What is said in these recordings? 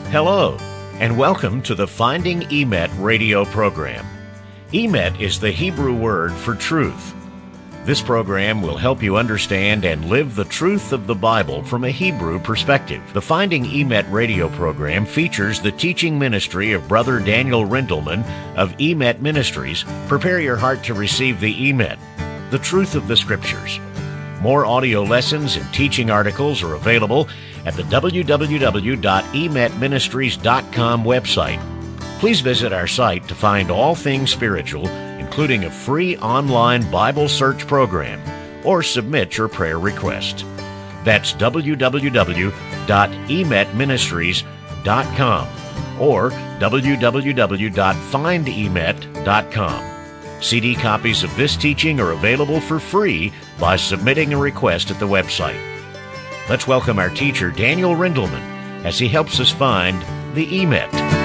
Hello, and welcome to the Finding Emet radio program. Emet is the Hebrew word for truth. This program will help you understand and live the truth of the Bible from a Hebrew perspective. The Finding Emet radio program features the teaching ministry of Brother Daniel Rindelman of Emet Ministries. Prepare your heart to receive the Emet, the truth of the Scriptures. More audio lessons and teaching articles are available at the www.emetministries.com website. Please visit our site to find all things spiritual, including a free online Bible search program, or submit your prayer request. That's www.emetministries.com or www.findemet.com. CD copies of this teaching are available for free by submitting a request at the website. Let's welcome our teacher, Daniel Rindelman, as he helps us find the Emet.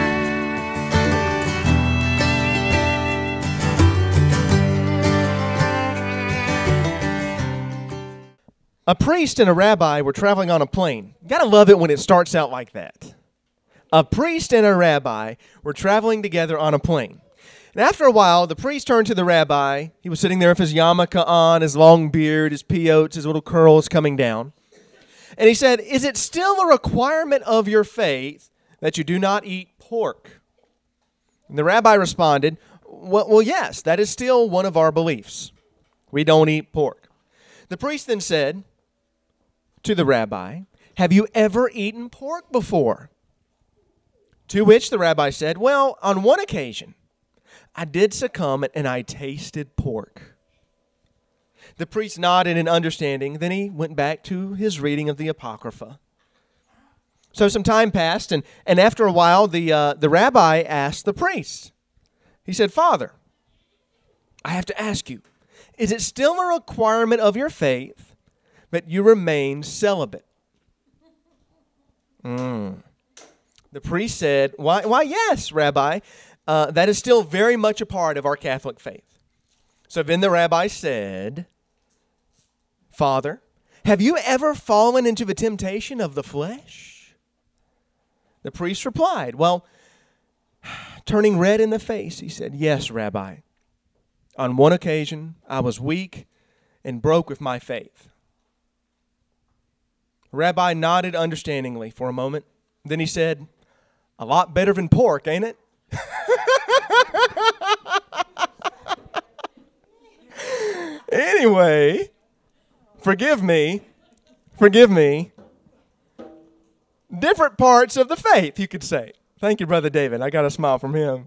A priest and a rabbi were traveling on a plane. You gotta love it when it starts out like that. A priest and a rabbi were traveling together on a plane. And after a while, the priest turned to the rabbi. He was sitting there with his yarmulke on, his long beard, his peyotes, his little curls coming down. And he said, "Is it still a requirement of your faith that you do not eat pork?" And the rabbi responded, well, yes, that is still one of our beliefs. We don't eat pork. The priest then said to the rabbi, "Have you ever eaten pork before?" To which the rabbi said, "Well, on one occasion, I did succumb and I tasted pork." The priest nodded in understanding. Then he went back to his reading of the Apocrypha. So some time passed, and after a while, the rabbi asked the priest. He said, "Father, I have to ask you, is it still a requirement of your faith that you remain celibate?" The priest said, Why, yes, Rabbi. That is still very much a part of our Catholic faith." So then the rabbi said, "Father, have you ever fallen into the temptation of the flesh?" The priest replied, turning red in the face, he said, "Yes, Rabbi. On one occasion, I was weak and broke with my faith." The rabbi nodded understandingly for a moment. Then he said, "A lot better than pork, ain't it?" Anyway, forgive me. Different parts of the faith, you could say. Thank you, Brother David. I got a smile from him.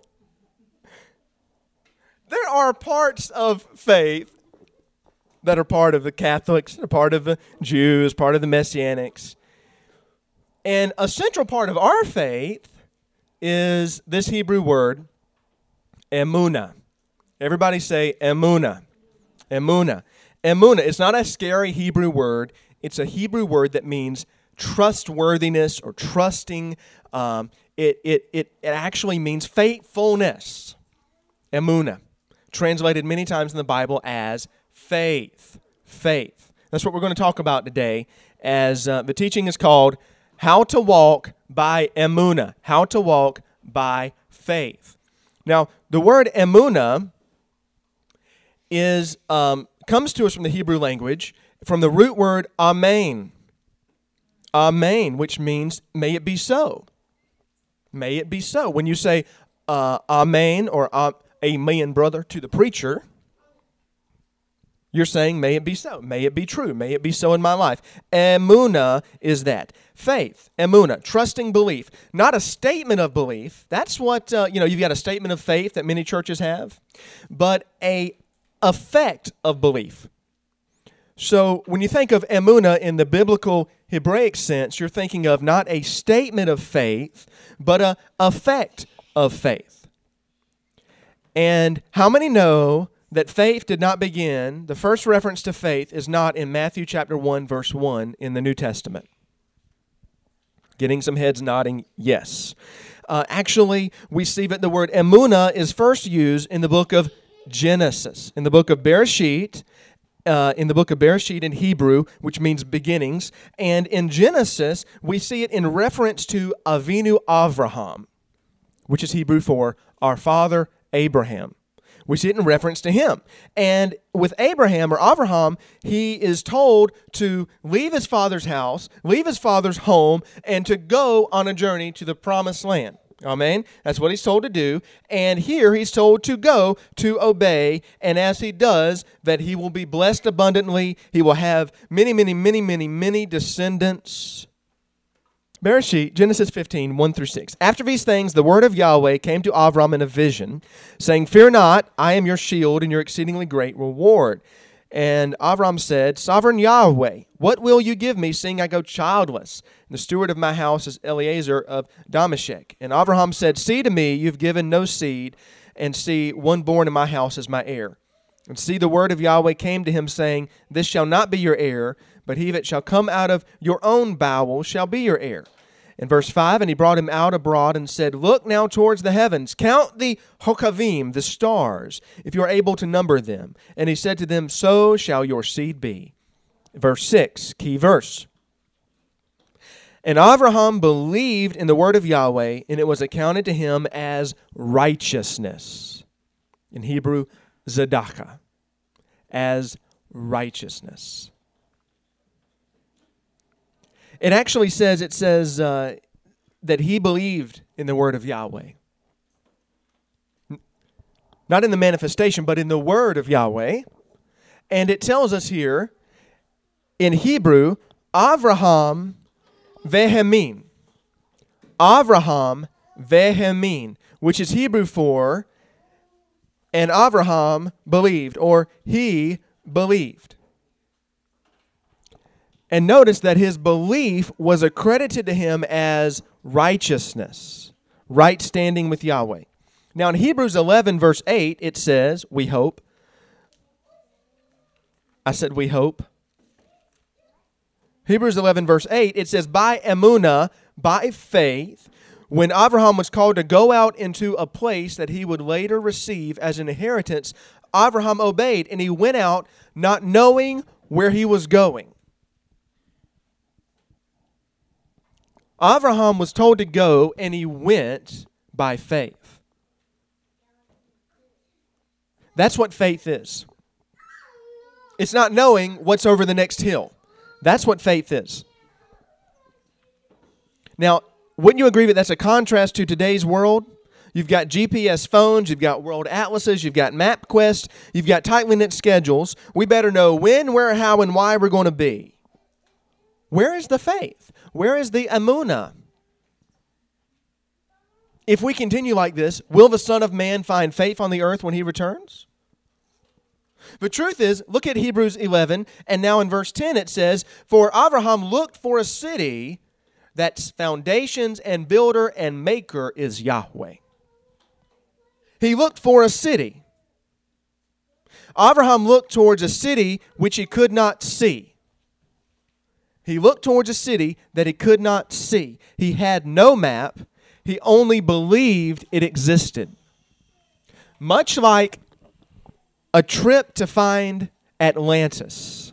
There are parts of faith that are part of the Catholics, that are part of the Jews, part of the Messianics. And a central part of our faith is this Hebrew word, emunah. Everybody say emunah. Emunah. Emunah. It's not a scary Hebrew word. It's a Hebrew word that means trustworthiness or trusting. It actually means faithfulness. Emunah. Translated many times in the Bible as faith. Faith. That's what we're going to talk about today, as the teaching is called How to Walk by Emunah. How to walk by faith. Now, the word emunah comes to us from the Hebrew language, from the root word amen. Amen, which means may it be so. May it be so. When you say amen or amen, brother, to the preacher, you're saying may it be so. May it be true. May it be so in my life. Emunah is that. Faith, emunah, trusting belief. Not a statement of belief. That's what, you've got a statement of faith that many churches have, but a effect of belief. So when you think of emunah in the biblical Hebraic sense, you're thinking of not a statement of faith, but an effect of faith. And how many know that faith did not begin, the first reference to faith is not in Matthew chapter 1, verse 1 in the New Testament? Getting some heads nodding, yes. Actually, we see that the word emunah is first used in the book of Genesis, in the book of Bereshit, in the book of Bereshit in Hebrew, which means beginnings. And in Genesis, we see it in reference to Avinu Avraham, which is Hebrew for our father Abraham. We see it in reference to him. And with Abraham or Avraham, he is told to leave his father's house, leave his father's home, and to go on a journey to the promised land. Amen? That's what he's told to do. And here he's told to go, to obey, and as he does, that he will be blessed abundantly. He will have many descendants. Bereshit, Genesis 15, 1 through 6. After these things, the word of Yahweh came to Avram in a vision, saying, "Fear not, I am your shield and your exceedingly great reward." And Avram said, "Sovereign Yahweh, what will you give me, seeing I go childless? And the steward of my house is Eliezer of Damascus." And Avraham said, "See to me, you've given no seed, and see, one born in my house is my heir." And see, the word of Yahweh came to him, saying, "This shall not be your heir, but he that shall come out of your own bowels shall be your heir." In verse 5, and he brought him out abroad and said, "Look now towards the heavens, count the Hokavim, the stars, if you are able to number them." And he said to them, "So shall your seed be." Verse 6, key verse. And Avraham believed in the word of Yahweh, and it was accounted to him as righteousness. In Hebrew, tzedakah, as righteousness. It actually says, that he believed in the word of Yahweh. Not in the manifestation, but in the word of Yahweh. And it tells us here, in Hebrew, Avraham vehemin. Avraham vehemin, which is Hebrew for, and Avraham believed, or he believed. And notice that his belief was accredited to him as righteousness, right standing with Yahweh. Now in Hebrews 11, verse 8, it says, we hope. I said we hope. Hebrews 11, verse 8, it says, by emunah, by faith, when Avraham was called to go out into a place that he would later receive as an inheritance, Avraham obeyed, and he went out not knowing where he was going. Avraham was told to go, and he went by faith. That's what faith is. It's not knowing what's over the next hill. That's what faith is. Now, wouldn't you agree that that's a contrast to today's world? You've got GPS phones, you've got world atlases, you've got MapQuest, you've got tightly knit schedules. We better know when, where, how, and why we're going to be. Where is the faith? Where is the emunah? If we continue like this, will the Son of Man find faith on the earth when he returns? The truth is, look at Hebrews 11, and now in verse 10 it says, "For Avraham looked for a city that's foundations and builder and maker is Yahweh." He looked for a city. Avraham looked towards a city which he could not see. He looked towards a city that he could not see. He had no map. He only believed it existed. Much like a trip to find Atlantis.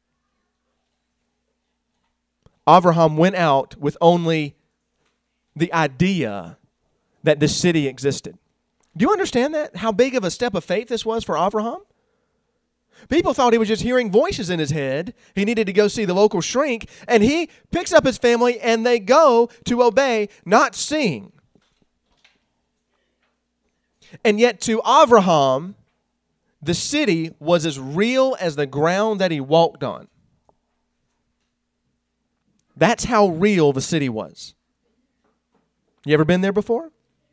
Avraham went out with only the idea that this city existed. Do you understand that? How big of a step of faith this was for Avraham? People thought he was just hearing voices in his head. He needed to go see the local shrink, and he picks up his family, and they go to obey, not seeing. And yet to Avraham, the city was as real as the ground that he walked on. That's how real the city was. You ever been there before?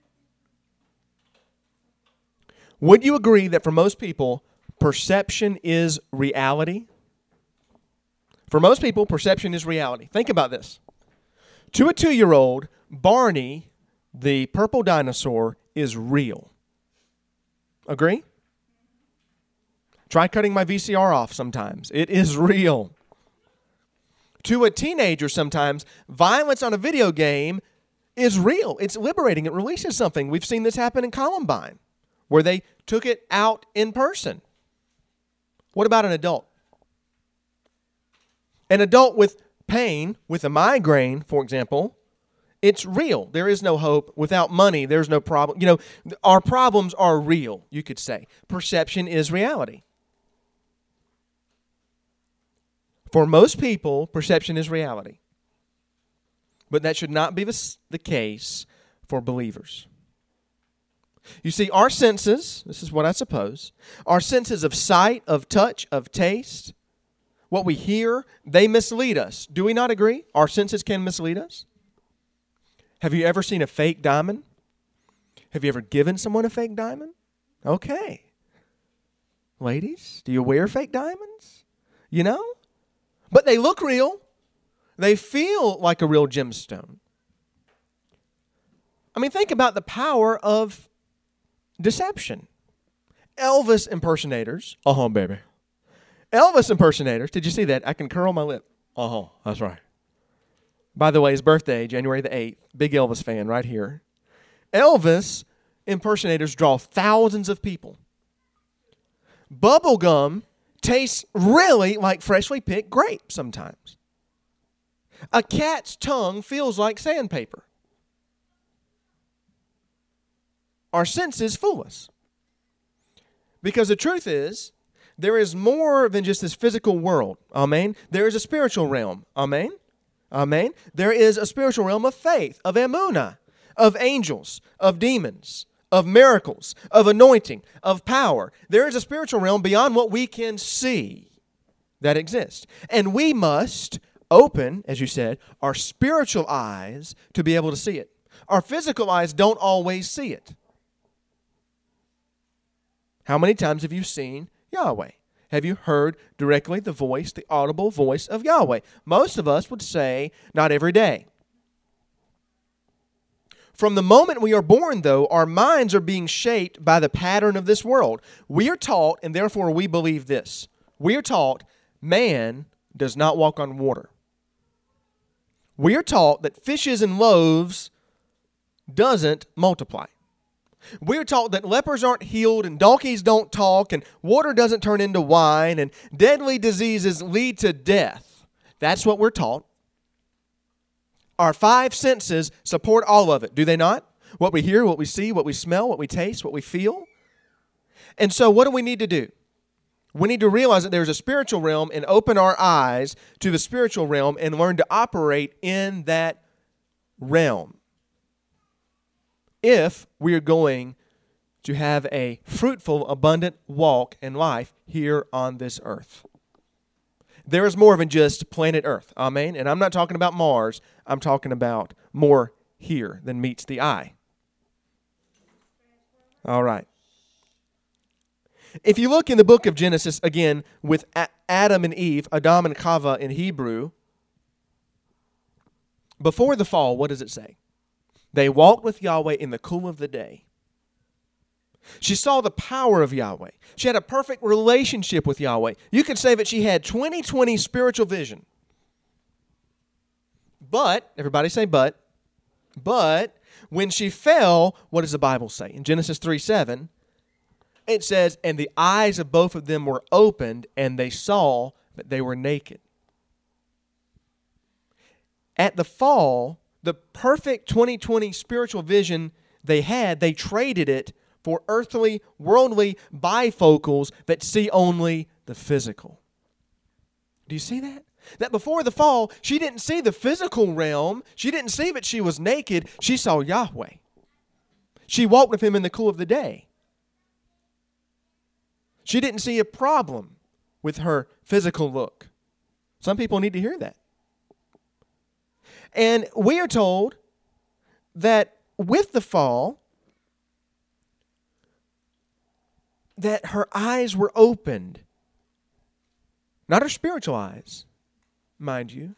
Would you agree that for most people, perception is reality? For most people, perception is reality. Think about this. To a 2-year-old, Barney, the purple dinosaur, is real. Agree? Try cutting my VCR off sometimes. It is real. To a teenager sometimes, violence on a video game is real. It's liberating. It releases something. We've seen this happen in Columbine, where they took it out in person. What about an adult? An adult with pain, with a migraine, for example, it's real. There is no hope. Without money, there's no problem. Our problems are real, you could say. Perception is reality. For most people, perception is reality. But that should not be the case for believers. You see, our senses, this is what I suppose, our senses of sight, of touch, of taste, what we hear, they mislead us. Do we not agree? Our senses can mislead us. Have you ever seen a fake diamond? Have you ever given someone a fake diamond? Okay. Ladies, do you wear fake diamonds? But they look real. They feel like a real gemstone. Think about the power of deception. Elvis impersonators. Baby. Elvis impersonators. Did you see that? I can curl my lip. That's right. By the way, his birthday, January the 8th. Big Elvis fan right here. Elvis impersonators draw thousands of people. Bubblegum tastes really like freshly picked grapes sometimes. A cat's tongue feels like sandpaper. Our senses fool us. Because the truth is, there is more than just this physical world. Amen. There is a spiritual realm. Amen. Amen. There is a spiritual realm of faith, of emunah, of angels, of demons, of miracles, of anointing, of power. There is a spiritual realm beyond what we can see that exists. And we must open, as you said, our spiritual eyes to be able to see it. Our physical eyes don't always see it. How many times have you seen Yahweh? Have you heard directly the voice, the audible voice of Yahweh? Most of us would say not every day. From the moment we are born, though, our minds are being shaped by the pattern of this world. We are taught, and therefore we believe this. We are taught man does not walk on water. We are taught that fishes and loaves doesn't multiply. We are taught that lepers aren't healed and donkeys don't talk and water doesn't turn into wine and deadly diseases lead to death. That's what we're taught. Our five senses support all of it, do they not? What we hear, what we see, what we smell, what we taste, what we feel. And so what do we need to do? We need to realize that there's a spiritual realm and open our eyes to the spiritual realm and learn to operate in that realm. If we are going to have a fruitful, abundant walk in life here on this earth. There is more than just planet Earth. Amen? And I'm not talking about Mars. I'm talking about more here than meets the eye. All right. If you look in the book of Genesis, again, with Adam and Eve, Adam and Chava in Hebrew, before the fall, what does it say? They walked with Yahweh in the cool of the day. She saw the power of Yahweh. She had a perfect relationship with Yahweh. You could say that she had 20/20 spiritual vision. But, everybody say but when she fell, what does the Bible say? In Genesis 3:7, it says, and the eyes of both of them were opened, and they saw that they were naked. At the fall, the perfect 20/20 spiritual vision they had, they traded it for earthly, worldly bifocals that see only the physical. Do you see that? That before the fall, she didn't see the physical realm. She didn't see that she was naked. She saw Yahweh. She walked with him in the cool of the day. She didn't see a problem with her physical look. Some people need to hear that. And we are told that with the fall, that her eyes were opened. Not her spiritual eyes, mind you.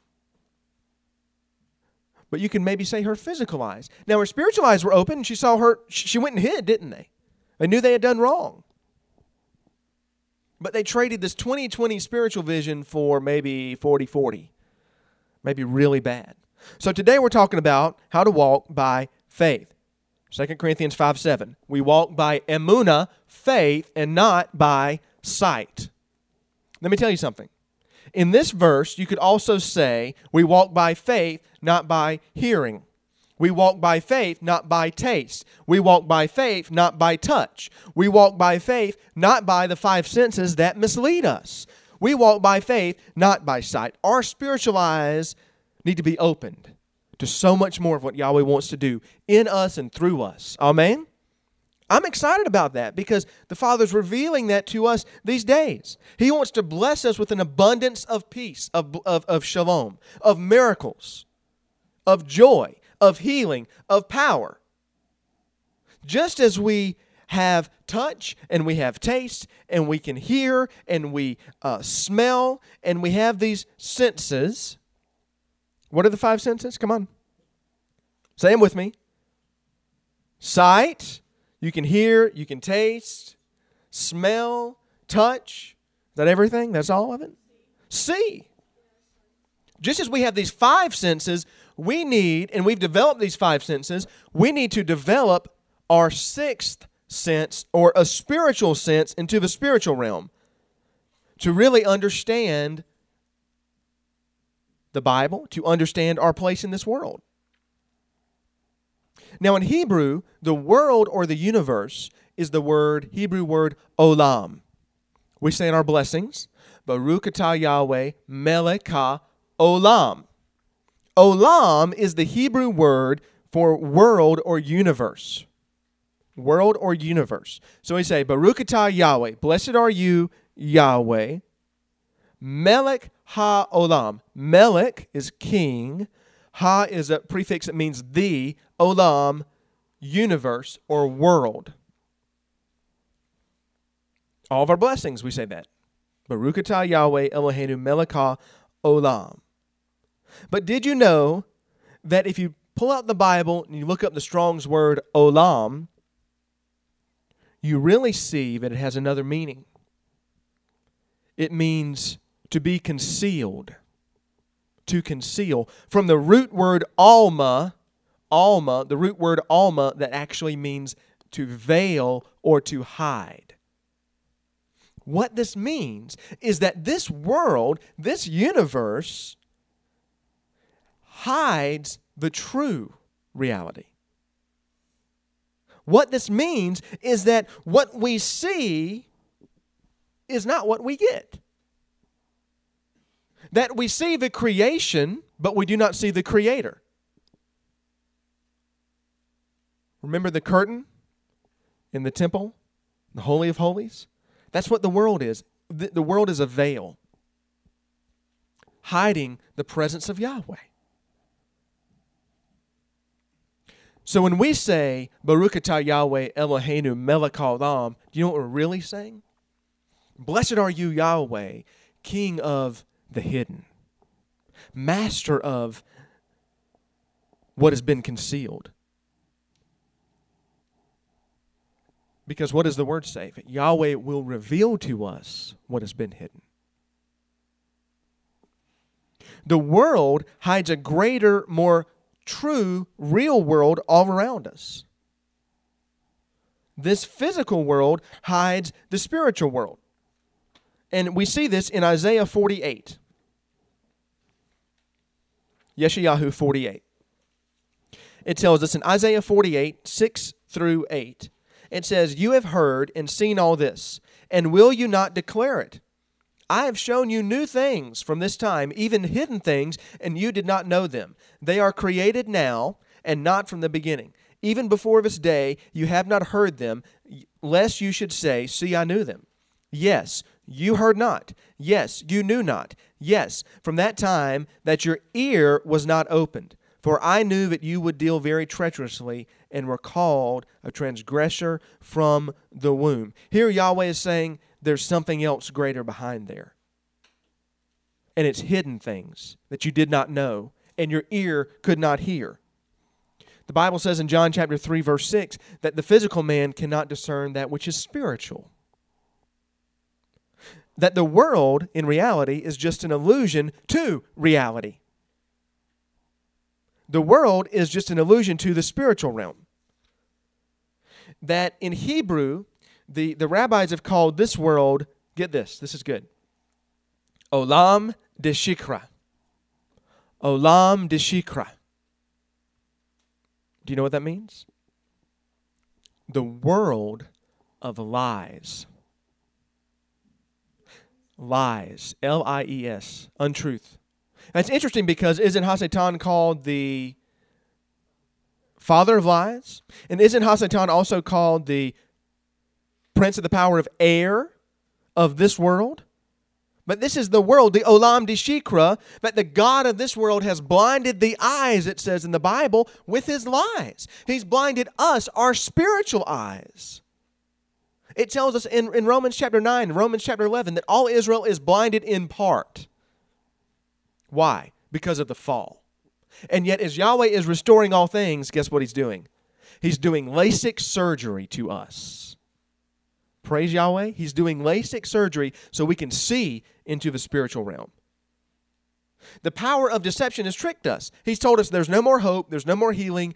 But you can maybe say her physical eyes. Now her spiritual eyes were open and she saw her, she went and hid, didn't they? They knew they had done wrong. But they traded this 20/20 spiritual vision for maybe 40/40. Maybe really bad. So today we're talking about how to walk by faith. 2 Corinthians 5:7. We walk by emunah, faith, and not by sight. Let me tell you something. In this verse, you could also say, we walk by faith, not by hearing. We walk by faith, not by taste. We walk by faith, not by touch. We walk by faith, not by the five senses that mislead us. We walk by faith, not by sight. Our spiritual eyes need to be opened to so much more of what Yahweh wants to do in us and through us. Amen? I'm excited about that because the Father's revealing that to us these days. He wants to bless us with an abundance of peace, of shalom, of miracles, of joy, of healing, of power. Just as we have touch and we have taste and we can hear and we smell and we have these senses. What are the five senses? Come on. Say them with me. Sight. You can hear, you can taste, smell, touch. Is that everything? That's all of it? See. Just as we have these five senses, we need, and we've developed these five senses, we need to develop our sixth sense or a spiritual sense into the spiritual realm to really understand the Bible, to understand our place in this world. Now in Hebrew, the world or the universe is the Hebrew word olam. We say in our blessings, Baruch atah Yahweh melech ha-olam. Olam is the Hebrew word for world or universe. World or universe. So we say, Baruch atah Yahweh, blessed are you, Yahweh, melech ha-olam. Melech is king. Ha is a prefix that means the, olam, universe or world. All of our blessings, we say that. Baruch atah Yahweh Eloheinu melech ha-olam. But did you know that if you pull out the Bible and you look up the Strong's word olam, you really see that it has another meaning. It means to be concealed. To conceal. From the root word alma, the root word alma that actually means to veil or to hide. What this means is that this world, this universe, hides the true reality. What this means is that what we see is not what we get. That we see the creation, but we do not see the Creator. Remember the curtain in the temple, the Holy of Holies? That's what the world is. The world is a veil, hiding the presence of Yahweh. So when we say, Baruch atah Yahweh Eloheinu melech haolam, do you know what we're really saying? Blessed are you, Yahweh, King of the hidden, master of what has been concealed. Because what does the word say? That Yahweh will reveal to us what has been hidden. The world hides a greater, more true, real world all around us. This physical world hides the spiritual world. And we see this in Isaiah 48. Yeshayahu 48. It tells us in Isaiah 48, 6 through 8, it says, You have heard and seen all this, and will you not declare it? I have shown you new things from this time, even hidden things, and you did not know them. They are created now, and not from the beginning. Even before this day, you have not heard them, lest you should say, See, I knew them. Yes, you heard not. Yes, you knew not. Yes, from that time that your ear was not opened. For I knew that you would deal very treacherously and were called a transgressor from the womb. Here Yahweh is saying there's something else greater behind there. And it's hidden things that you did not know and your ear could not hear. The Bible says in John chapter 3 verse 6 that the physical man cannot discern that which is spiritual. That the world, in reality, is just an illusion to reality. The world is just an illusion to the spiritual realm. That in Hebrew, the rabbis have called this world, get this is good, Olam deshikra. Olam deshikra. Do you know what that means? The world of lies. Lies. Lies. Untruth. That's interesting because isn't Hasatan called the father of lies? And isn't Hasatan also called the prince of the power of air of this world? But this is the world, the Olam Deshikra, that the God of this world has blinded the eyes, it says in the Bible, with his lies. He's blinded us, our spiritual eyes. It tells us in Romans chapter 9, Romans chapter 11, that all Israel is blinded in part. Why? Because of the fall. And yet as Yahweh is restoring all things, guess what he's doing? He's doing LASIK surgery to us. Praise Yahweh. He's doing LASIK surgery so we can see into the spiritual realm. The power of deception has tricked us. He's told us there's no more hope, there's no more healing,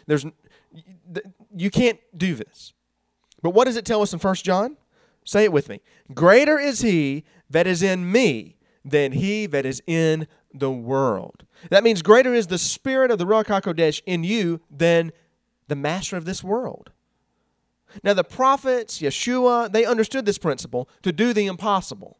you can't do this. But what does it tell us in 1 John? Say it with me. Greater is he that is in me than he that is in the world. That means greater is the Spirit of the Ruach HaKodesh in you than the master of this world. Now the prophets, Yeshua, they understood this principle, to do the impossible.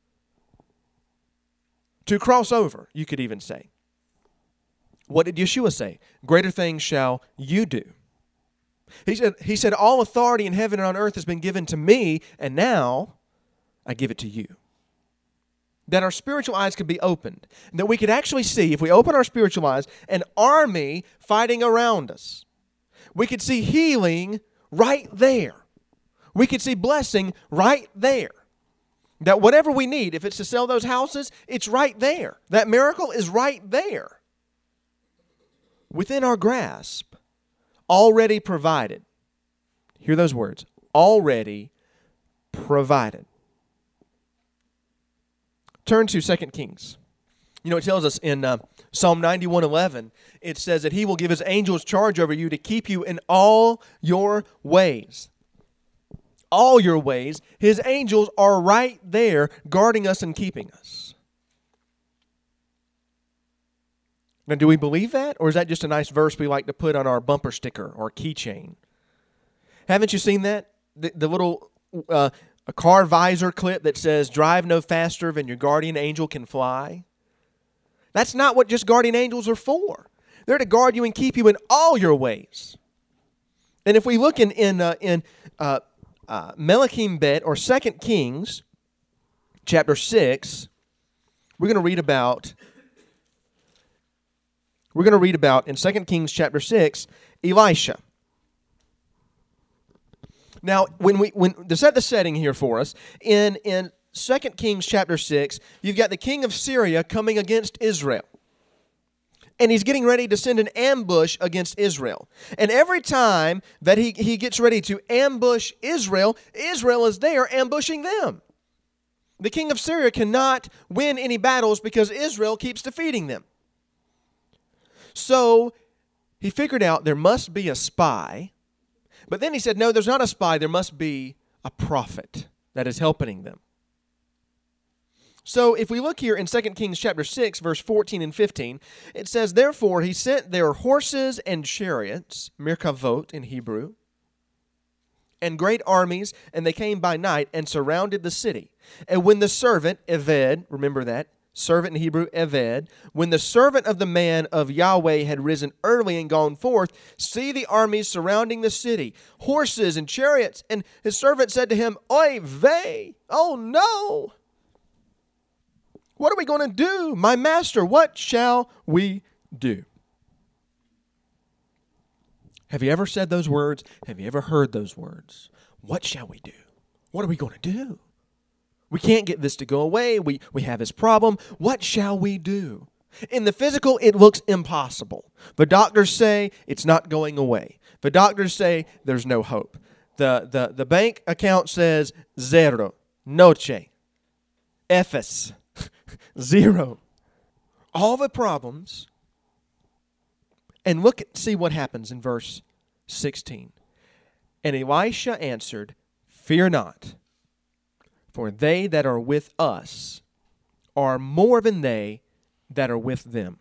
To cross over, you could even say. What did Yeshua say? Greater things shall you do. He said, all authority in heaven and on earth has been given to me, and now I give it to you. That our spiritual eyes could be opened. That we could actually see, if we open our spiritual eyes, an army fighting around us. We could see healing right there. We could see blessing right there. That whatever we need, if it's to sell those houses, it's right there. That miracle is right there. Within our grasp. Already provided. Hear those words. Already provided. Turn to 2 Kings. You know, it tells us in Psalm 91:11, it says that he will give his angels charge over you to keep you in all your ways. All your ways. His angels are right there guarding us and keeping us. Now, do we believe that? Or is that just a nice verse we like to put on our bumper sticker or keychain? Haven't you seen that? The little a car visor clip that says, drive no faster than your guardian angel can fly. That's not what just guardian angels are for. They're to guard you and keep you in all your ways. And if we look in Melachim Bet, or 2 Kings, chapter 6, we're going to read about in 2 Kings chapter 6, Elisha. Now, to set the setting here for us, in 2 Kings chapter 6, you've got the king of Syria coming against Israel. And he's getting ready to send an ambush against Israel. And every time that he gets ready to ambush Israel, Israel is there ambushing them. The king of Syria cannot win any battles because Israel keeps defeating them. So he figured out there must be a spy. But then he said, no, there's not a spy. There must be a prophet that is helping them. So if we look here in 2 Kings chapter 6, verse 14 and 15, it says, therefore he sent their horses and chariots, Merkavot in Hebrew, and great armies, and they came by night and surrounded the city. And when the servant, Eved, remember that, servant in Hebrew, Eved, when the servant of the man of Yahweh had risen early and gone forth, see the armies surrounding the city, horses and chariots, and his servant said to him, Oy vey, oh no! What are we going to do? My master, what shall we do? Have you ever said those words? Have you ever heard those words? What shall we do? What are we going to do? We can't get this to go away. We have this problem. What shall we do? In the physical, it looks impossible. The doctors say it's not going away. The doctors say there's no hope. The bank account says zero, noche, efes. Zero. All the problems. And see what happens in verse 16. And Elisha answered, fear not, for they that are with us are more than they that are with them.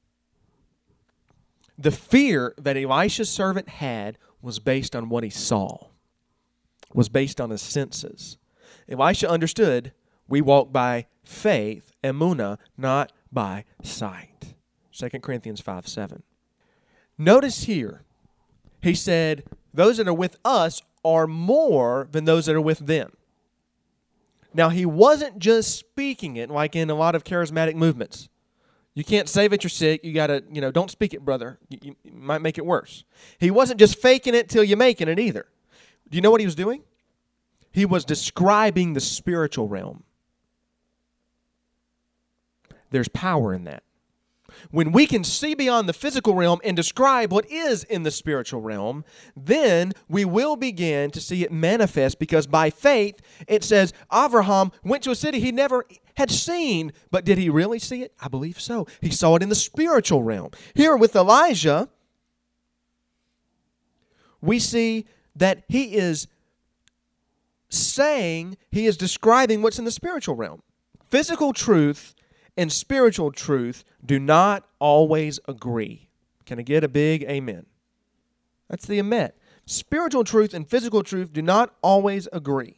The fear that Elisha's servant had was based on what he saw, was based on his senses. Elisha understood we walk by faith, emunah, not by sight. 2 Corinthians 5:7. Notice here, he said, those that are with us are more than those that are with them. Now, he wasn't just speaking it like in a lot of charismatic movements. You can't save it, you're sick. You got to, don't speak it, brother. You might make it worse. He wasn't just faking it till you're making it either. Do you know what he was doing? He was describing the spiritual realm. There's power in that. When we can see beyond the physical realm and describe what is in the spiritual realm, then we will begin to see it manifest, because by faith, it says Abraham went to a city he never had seen. But did he really see it? I believe so. He saw it in the spiritual realm. Here with Elijah, we see that he is describing what's in the spiritual realm. Physical truth and spiritual truth do not always agree. Can I get a big amen? That's the emet. Spiritual truth and physical truth do not always agree.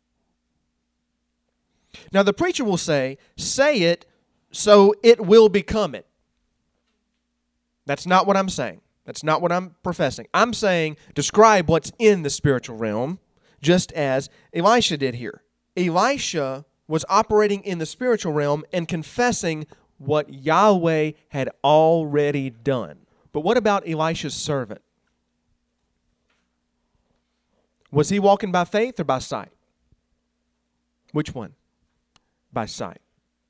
Now the preacher will say it so it will become it. That's not what I'm saying. That's not what I'm professing. I'm saying describe what's in the spiritual realm, just as Elisha did here. Elisha was operating in the spiritual realm and confessing what Yahweh had already done. But what about Elisha's servant? Was he walking by faith or by sight? Which one? By sight.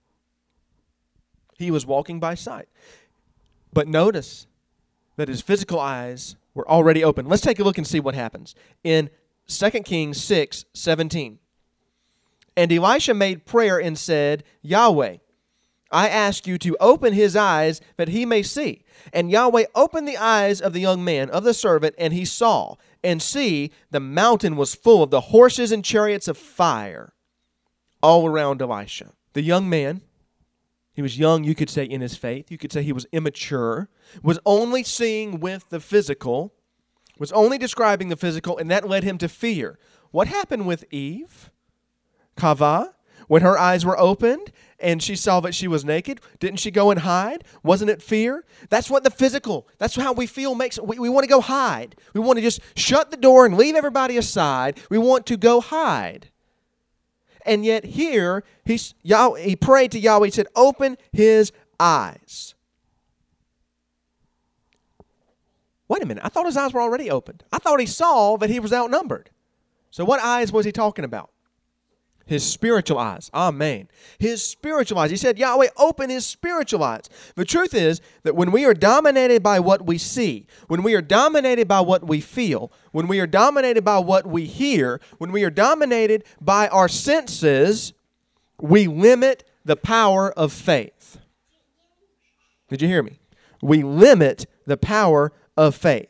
He was walking by sight. But notice that his physical eyes were already open. Let's take a look and see what happens. In 2 Kings 6:17. And Elisha made prayer and said, Yahweh, I ask you to open his eyes that he may see. And Yahweh opened the eyes of the young man, of the servant, and he saw. And see, the mountain was full of the horses and chariots of fire all around Elisha. The young man, he was young, you could say, in his faith. You could say he was immature, was only seeing with the physical, was only describing the physical, and that led him to fear. What happened with Eve? Kava, when her eyes were opened and she saw that she was naked, didn't she go and hide? Wasn't it fear? That's what the physical, that's how we feel makes, we want to go hide. We want to just shut the door and leave everybody aside. We want to go hide. And yet here, he prayed to Yahweh, he said, open his eyes. Wait a minute, I thought his eyes were already opened. I thought he saw that he was outnumbered. So what eyes was he talking about? His spiritual eyes. Amen. His spiritual eyes. He said, Yahweh, open his spiritual eyes. The truth is that when we are dominated by what we see, when we are dominated by what we feel, when we are dominated by what we hear, when we are dominated by our senses, we limit the power of faith. Did you hear me? We limit the power of faith.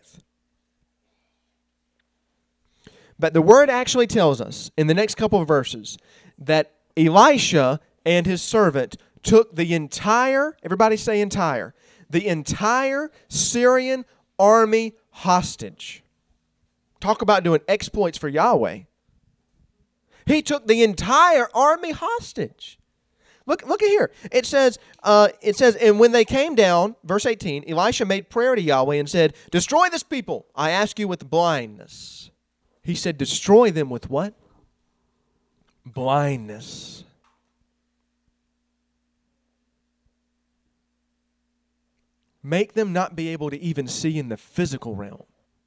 But the word actually tells us in the next couple of verses that Elisha and his servant took the entire, everybody say entire, the entire Syrian army hostage. Talk about doing exploits for Yahweh. He took the entire army hostage. Look at here. It says, and when they came down, verse 18, Elisha made prayer to Yahweh and said, destroy this people, I ask you, with blindness. He said, destroy them with what? Blindness. Make them not be able to even see in the physical realm.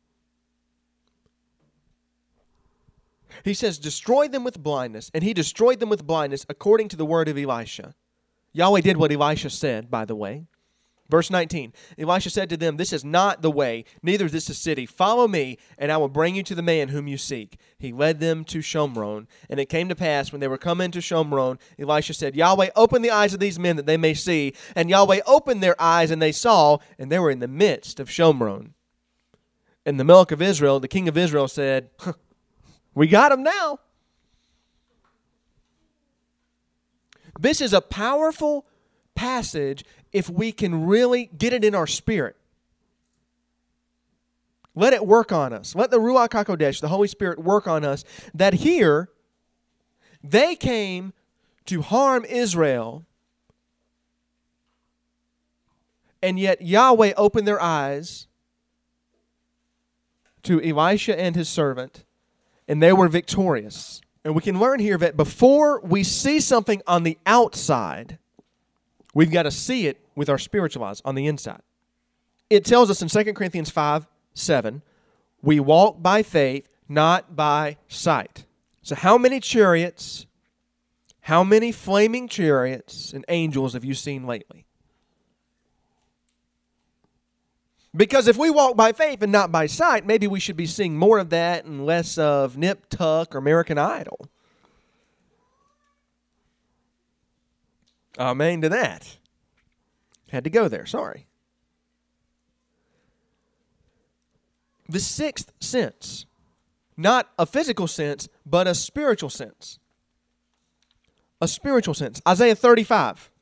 He says, destroy them with blindness. And he destroyed them with blindness according to the word of Elisha. Yahweh did what Elisha said, by the way. Verse 19, Elisha said to them, this is not the way, neither is this a city. Follow me, and I will bring you to the man whom you seek. He led them to Shomron. And it came to pass, when they were come into Shomron, Elisha said, Yahweh, open the eyes of these men that they may see. And Yahweh opened their eyes, and they saw, and they were in the midst of Shomron. And the Melech of Israel, the king of Israel, said, we got him now. This is a powerful passage if we can really get it in our spirit. Let it work on us. Let the Ruach HaKodesh, the Holy Spirit, work on us. That here, they came to harm Israel, and yet Yahweh opened their eyes to Elisha and his servant, and they were victorious. And we can learn here that before we see something on the outside, we've got to see it with our spiritual eyes on the inside. It tells us in 2 Corinthians 5:7, we walk by faith, not by sight. So how many chariots, how many flaming chariots and angels have you seen lately? Because if we walk by faith and not by sight, maybe we should be seeing more of that and less of Nip Tuck or American Idol. Amen to that. Had to go there, sorry. The sixth sense, not a physical sense, but a spiritual sense. A spiritual sense. Isaiah 35.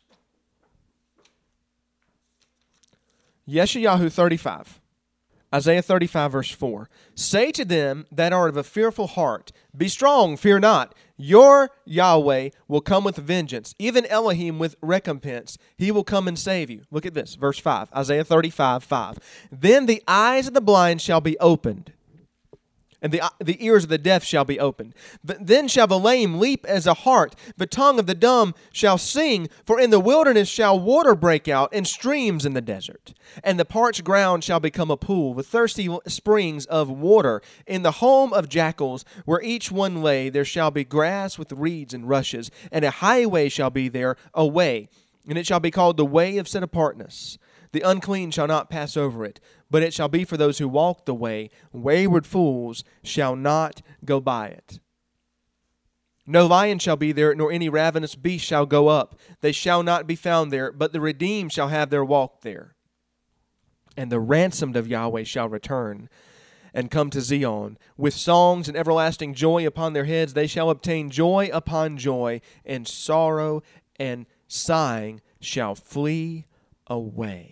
Yeshayahu 35. Isaiah 35 verse 4. Say to them that are of a fearful heart, be strong, fear not. Your Yahweh will come with vengeance, even Elohim with recompense. He will come and save you. Look at this, verse 5. Isaiah 35, 5. Then the eyes of the blind shall be opened, and the ears of the deaf shall be opened. Then shall the lame leap as a hart. The tongue of the dumb shall sing. For in the wilderness shall water break out, and streams in the desert. And the parched ground shall become a pool, with thirsty springs of water. In the home of jackals, where each one lay, there shall be grass with reeds and rushes. And a highway shall be there, a way. And it shall be called the way of set apartness. The unclean shall not pass over it, but it shall be for those who walk the way. Wayward fools shall not go by it. No lion shall be there, nor any ravenous beast shall go up. They shall not be found there, but the redeemed shall have their walk there. And the ransomed of Yahweh shall return and come to Zion. With songs and everlasting joy upon their heads, they shall obtain joy upon joy, and sorrow and sighing shall flee away.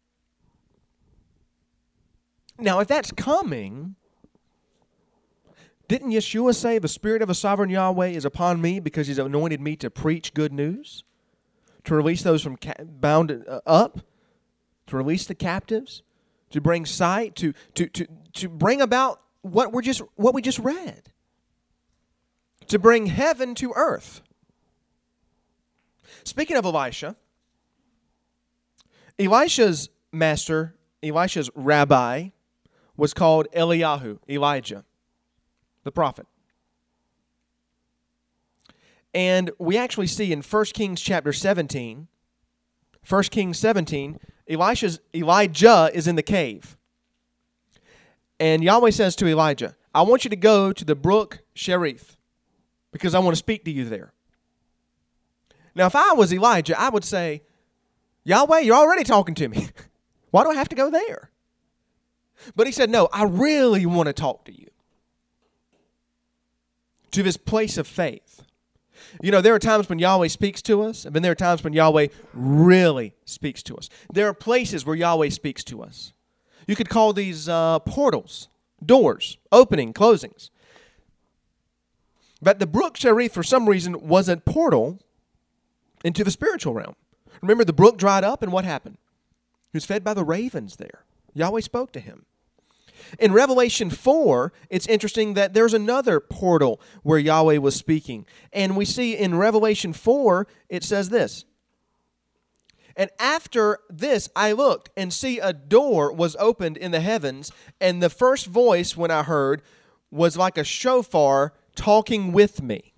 Now, if that's coming, didn't Yeshua say, the Spirit of the Sovereign Yahweh is upon me because He's anointed me to preach good news, to release those from bound up, to release the captives, to bring sight, to bring about what we just read, to bring heaven to earth. Speaking of Elisha, Elisha's master, Elisha's rabbi, was called Eliyahu, Elijah, the prophet. And we actually see in 1 Kings chapter 17, 1 Kings 17, Elijah is in the cave. And Yahweh says to Elijah, I want you to go to the brook Cherith, because I want to speak to you there. Now, if I was Elijah, I would say, Yahweh, you're already talking to me. Why do I have to go there? But he said, no, I really want to talk to you. To this place of faith. You know, there are times when Yahweh speaks to us, and then there are times when Yahweh really speaks to us. There are places where Yahweh speaks to us. You could call these portals, doors, opening, closings. But the brook Cherith, for some reason, was a portal into the spiritual realm. Remember, the brook dried up, and what happened? He was fed by the ravens there. Yahweh spoke to him. In Revelation 4, it's interesting that there's another portal where Yahweh was speaking. And we see in Revelation 4, it says this. And after this I looked, and see a door was opened in the heavens, and the first voice when I heard was like a shofar talking with me.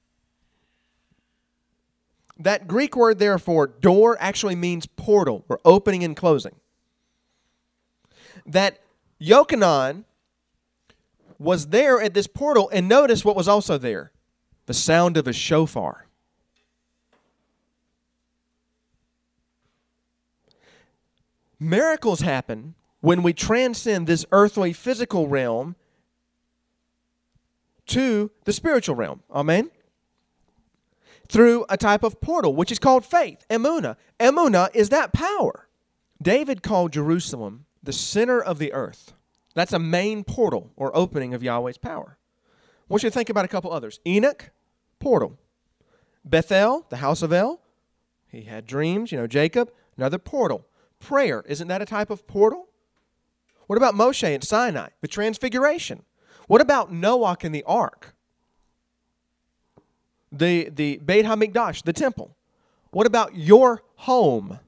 That Greek word there for door actually means portal, or opening and closing. That Yochanan was there at this portal, and notice what was also there. The sound of a shofar. Miracles happen when we transcend this earthly physical realm to the spiritual realm. Amen? through a type of portal, which is called faith, emunah. Emunah is that power. David called Jerusalem the center of the earth. That's a main portal or opening of Yahweh's power. I want you to think about a couple others. Enoch, portal. Bethel, the house of El, he had dreams. Jacob, another portal. Prayer, isn't that a type of portal? What about Moshe and Sinai, the transfiguration? What about Noah and the ark? The Beit HaMikdash, the temple. What about your home?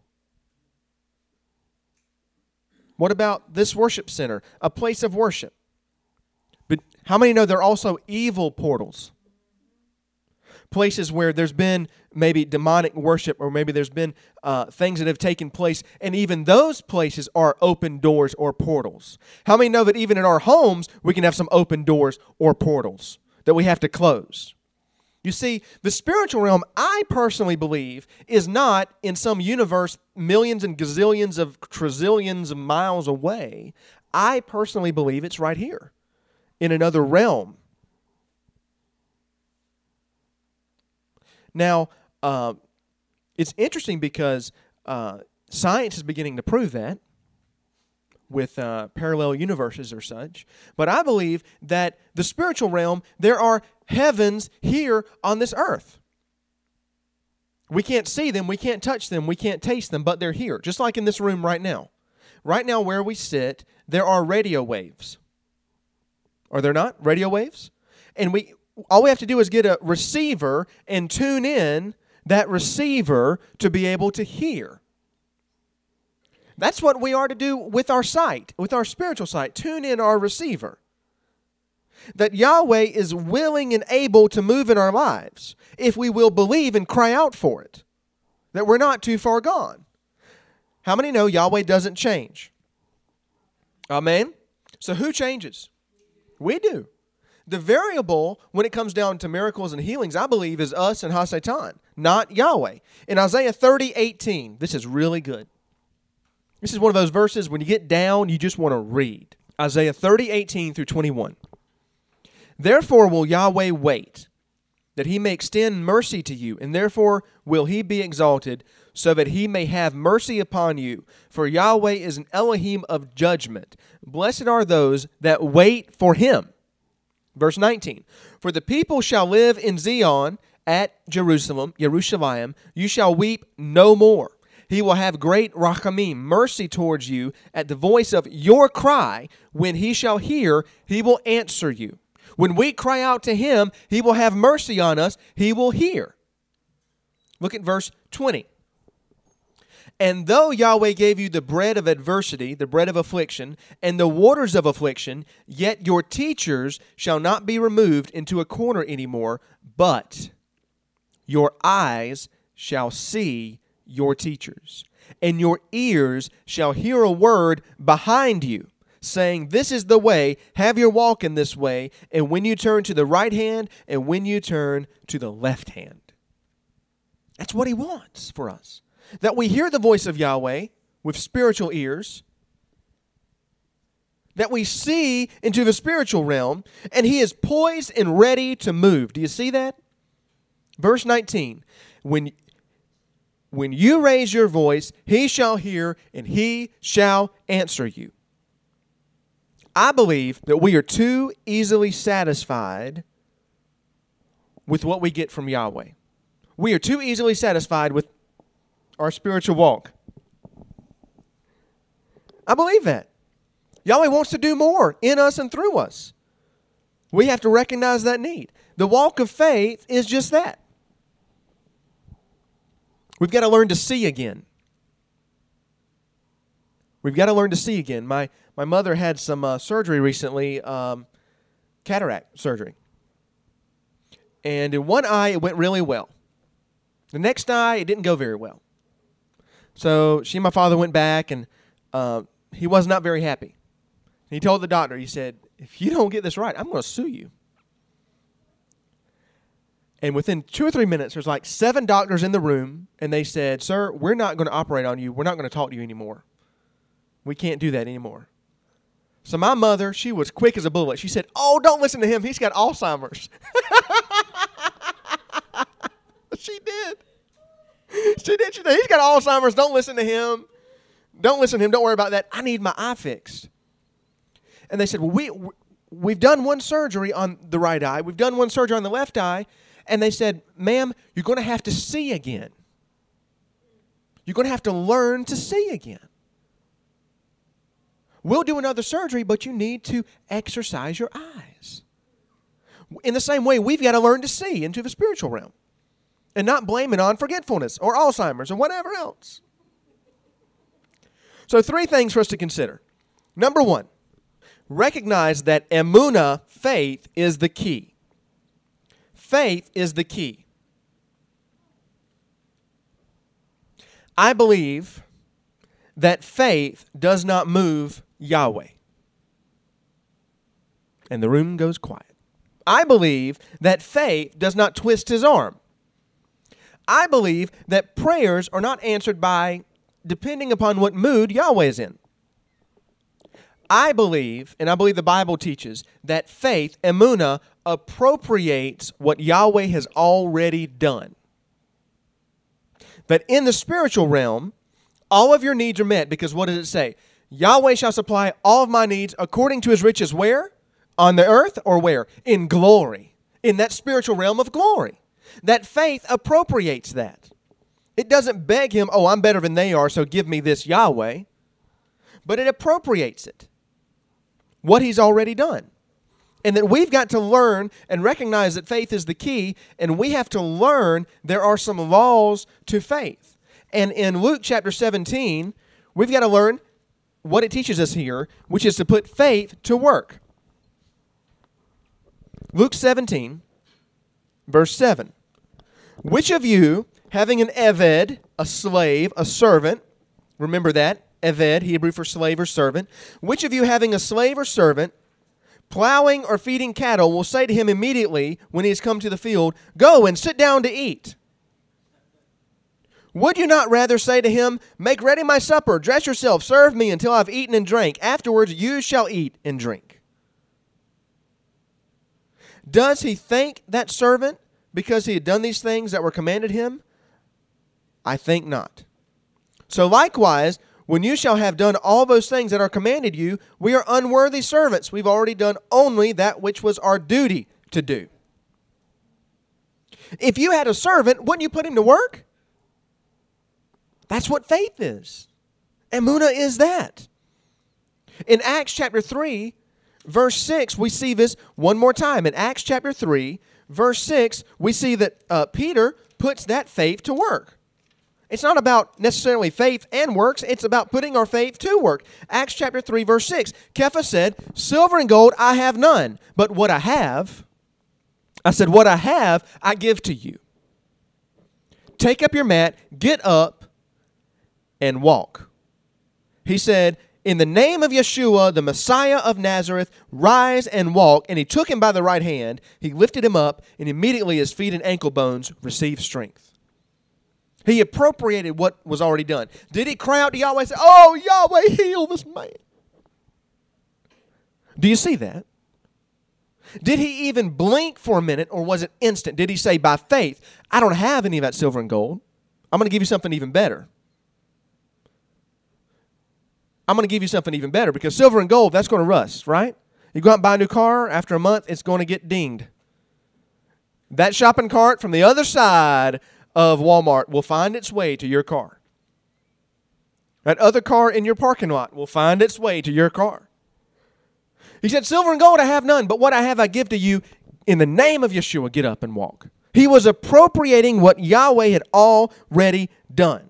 What about this worship center, a place of worship? But how many know there are also evil portals? Places where there's been maybe demonic worship, or maybe there's been things that have taken place, and even those places are open doors or portals. How many know that even in our homes we can have some open doors or portals that we have to close? You see, the spiritual realm, I personally believe, is not in some universe millions and gazillions of trillions of miles away. I personally believe it's right here, in another realm. Now, it's interesting because science is beginning to prove that with parallel universes or such. But I believe that the spiritual realm, there are heavens here on this earth. We can't see them, we can't touch them, we can't taste them, but they're here, just like in this room right now. Right now where we sit, there are radio waves. Are there not radio waves? And all we have to do is get a receiver and tune in that receiver to be able to hear. That's what we are to do with our sight, with our spiritual sight. Tune in our receiver. That Yahweh is willing and able to move in our lives if we will believe and cry out for it. That we're not too far gone. How many know Yahweh doesn't change? Amen? So who changes? We do. The variable when it comes down to miracles and healings, I believe, is us and HaSatan, not Yahweh. In Isaiah 30:18, this is really good. This is one of those verses when you get down, you just want to read. Isaiah 30:18 through 21. Therefore will Yahweh wait, that he may extend mercy to you, and therefore will he be exalted, so that he may have mercy upon you. For Yahweh is an Elohim of judgment. Blessed are those that wait for him. Verse 19. For the people shall live in Zion at Jerusalem, Yerushalayim. You shall weep no more. He will have great rachamim, mercy towards you, at the voice of your cry. When he shall hear, he will answer you. When we cry out to him, he will have mercy on us. He will hear. Look at verse 20. And though Yahweh gave you the bread of adversity, the bread of affliction, and the waters of affliction, yet your teachers shall not be removed into a corner anymore, but your eyes shall see your teachers, and your ears shall hear a word behind you, saying, this is the way, have your walk in this way, and when you turn to the right hand, and when you turn to the left hand. That's what he wants for us. That we hear the voice of Yahweh with spiritual ears, that we see into the spiritual realm, and he is poised and ready to move. Do you see that? Verse 19, when you raise your voice, he shall hear, and he shall answer you. I believe that we are too easily satisfied with what we get from Yahweh. We are too easily satisfied with our spiritual walk. I believe that. Yahweh wants to do more in us and through us. We have to recognize that need. The walk of faith is just that. We've got to learn to see again. We've got to learn to see again. My mother had some surgery recently, cataract surgery. And in one eye, it went really well. The next eye, it didn't go very well. So she and my father went back, and he was not very happy. He told the doctor, he said, if you don't get this right, I'm going to sue you. And within 2 or 3 minutes, there's like 7 doctors in the room, and they said, sir, we're not going to operate on you. We're not going to talk to you anymore. We can't do that anymore. So my mother, she was quick as a bullet. She said, oh, don't listen to him. He's got Alzheimer's. She She did. He's got Alzheimer's. Don't listen to him. Don't listen to him. Don't worry about that. I need my eye fixed. And they said, well, we've done one surgery on the right eye. We've done one surgery on the left eye. And they said, ma'am, you're going to have to see again. You're going to have to learn to see again. We'll do another surgery, but you need to exercise your eyes. In the same way, we've got to learn to see into the spiritual realm and not blame it on forgetfulness or Alzheimer's or whatever else. So 3 things for us to consider. Number 1, recognize that emunah, faith, is the key. Faith is the key. I believe that faith does not move Yahweh. And the room goes quiet. I believe that faith does not twist his arm. I believe that prayers are not answered by depending upon what mood Yahweh is in. I believe, and I believe the Bible teaches, that faith, emunah, appropriates what Yahweh has already done. That in the spiritual realm, all of your needs are met because what does it say? Yahweh shall supply all of my needs according to his riches where? On the earth or where? In glory. In that spiritual realm of glory. That faith appropriates that. It doesn't beg him, oh, I'm better than they are, so give me this Yahweh. But it appropriates it. What he's already done. And that we've got to learn and recognize that faith is the key, and we have to learn there are some laws to faith. And in Luke chapter 17, we've got to learn what it teaches us here, which is to put faith to work. Luke 17, verse 7. Which of you, having an eved, a slave, a servant, remember that, eved, Hebrew for slave or servant, which of you having a slave or servant, plowing or feeding cattle, will say to him immediately when he has come to the field, go and sit down to eat? Would you not rather say to him, make ready my supper, dress yourself, serve me until I've eaten and drank. Afterwards you shall eat and drink. Does he thank that servant because he had done these things that were commanded him? I think not. So likewise, when you shall have done all those things that are commanded you, we are unworthy servants. We've already done only that which was our duty to do. If you had a servant, wouldn't you put him to work? That's what faith is. Emunah is that. In Acts chapter 3, verse 6, we see this one more time. In Acts chapter 3, verse 6, we see that Peter puts that faith to work. It's not about necessarily faith and works. It's about putting our faith to work. Acts chapter 3, verse 6. Kepha said, silver and gold I have none, but what I have, what I have, I give to you. Take up your mat, get up, and walk. He said, in the name of Yeshua, the Messiah of Nazareth, rise and walk. And he took him by the right hand. He lifted him up, and immediately his feet and ankle bones received strength. He appropriated what was already done. Did he cry out to Yahweh and say, oh, Yahweh, heal this man? Do you see that? Did he even blink for a minute, or was it instant? Did he say, by faith, I don't have any of that silver and gold. I'm going to give you something even better. I'm going to give you something even better, because silver and gold, that's going to rust, right? You go out and buy a new car, after a month, it's going to get dinged. That shopping cart from the other side of Walmart will find its way to your car. That other car in your parking lot will find its way to your car. He said, silver and gold I have none, but what I have I give to you. In the name of Yeshua, get up and walk. He was appropriating what Yahweh had already done.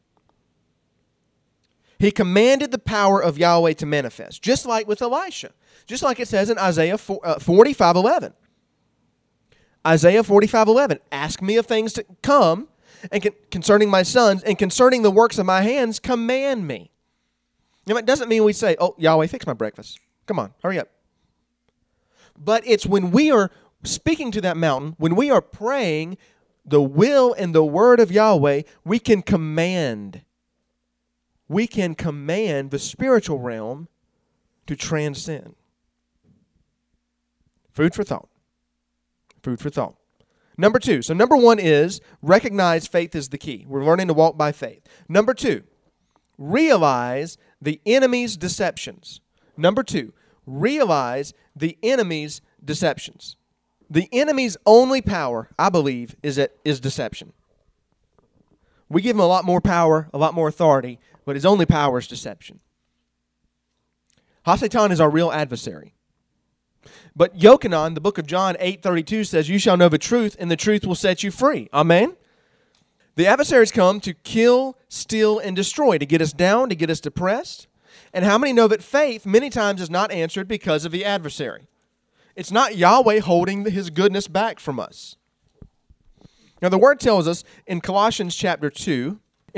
He commanded the power of Yahweh to manifest, just like with Elisha, just like it says in Isaiah 45:11. Isaiah 45:11, ask me of things to come, and concerning my sons, and concerning the works of my hands, command me. Now, it doesn't mean we say, oh, Yahweh, fix my breakfast. Come on, hurry up. But it's when we are speaking to that mountain, when we are praying the will and the word of Yahweh, we can command. We can command the spiritual realm to transcend. Food for thought. Food for thought. Number two. So number one is recognize faith is the key. We're learning to walk by faith. Number two, realize the enemy's deceptions. Number two, realize the enemy's deceptions. The enemy's only power, I believe, is deception. We give him a lot more power, a lot more authority, but his only power is deception. Hasatan is our real adversary. But Yochanan, the book of John 8:32 says, you shall know the truth, and the truth will set you free. Amen? The adversaries come to kill, steal, and destroy, to get us down, to get us depressed. And how many know that faith many times is not answered because of the adversary? It's not Yahweh holding his goodness back from us. Now the word tells us in Colossians chapter 2,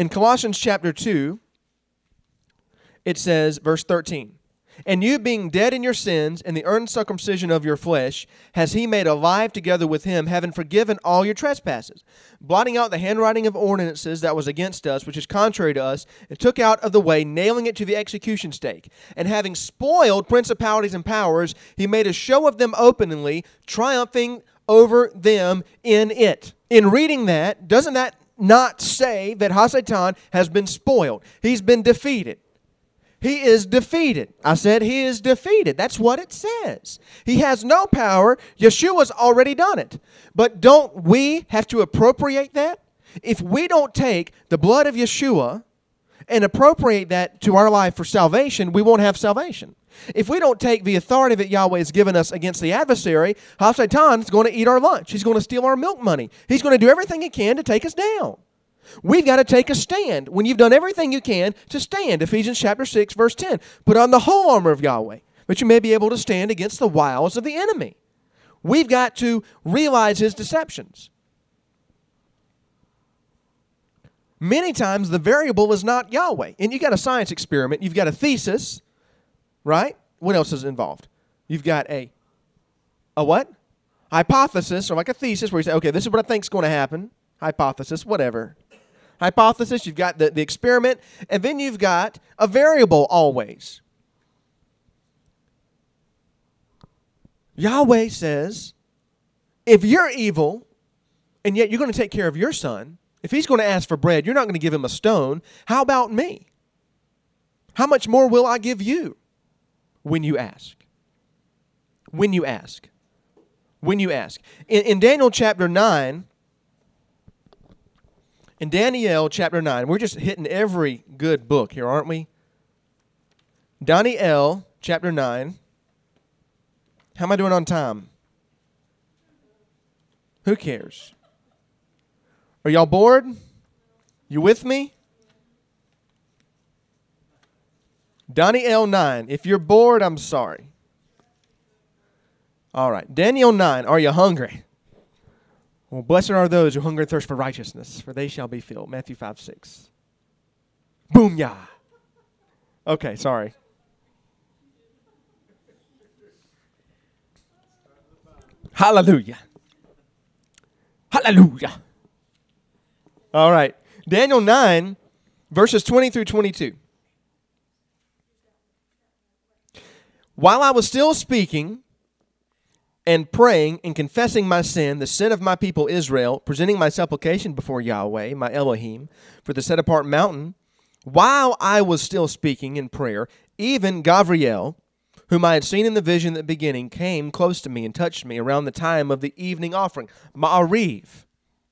it says, verse 13, and you being dead in your sins and the uncircumcision of your flesh, has he made alive together with him, having forgiven all your trespasses, blotting out the handwriting of ordinances that was against us, which is contrary to us, and took out of the way, nailing it to the execution stake. And having spoiled principalities and powers, he made a show of them openly, triumphing over them in it. In reading that, doesn't that not say that Hasatan has been spoiled? He's been defeated. He is defeated. I said he is defeated. That's what it says. He has no power. Yeshua's already done it. But don't we have to appropriate that? If we don't take the blood of Yeshua and appropriate that to our life for salvation, we won't have salvation. If we don't take the authority that Yahweh has given us against the adversary, Hasatan is going to eat our lunch. He's going to steal our milk money. He's going to do everything he can to take us down. We've got to take a stand. When you've done everything you can to stand, Ephesians chapter 6, verse 10, put on the whole armor of Yahweh, that you may be able to stand against the wiles of the enemy. We've got to realize his deceptions. Many times the variable is not Yahweh. And you've got a science experiment. You've got a thesis, right? What else is involved? You've got a what? Hypothesis, or like a thesis where you say, okay, this is what I think is going to happen. Hypothesis, whatever. Hypothesis, you've got the experiment, and then you've got a variable always. Yahweh says, if you're evil, and yet you're going to take care of your son, if he's going to ask for bread, you're not going to give him a stone. How about me? How much more will I give you when you ask? When you ask. When you ask. In Daniel chapter 9, in Daniel chapter 9, we're just hitting every good book here, aren't we? Daniel chapter 9. How am I doing on time? Who cares? Are y'all bored? You with me? Daniel 9. If you're bored, I'm sorry. All right. Daniel 9. Are you hungry? Well, blessed are those who hunger and thirst for righteousness, for they shall be filled. Matthew 5:6. Boom, ya. Okay, sorry. Hallelujah. Hallelujah. All right. Daniel 9, verses 20 through 22. While I was still speaking and praying and confessing my sin, the sin of my people Israel, presenting my supplication before Yahweh, my Elohim, for the set-apart mountain, while I was still speaking in prayer, even Gavriel, whom I had seen in the vision at the beginning, came close to me and touched me around the time of the evening offering, Ma'ariv.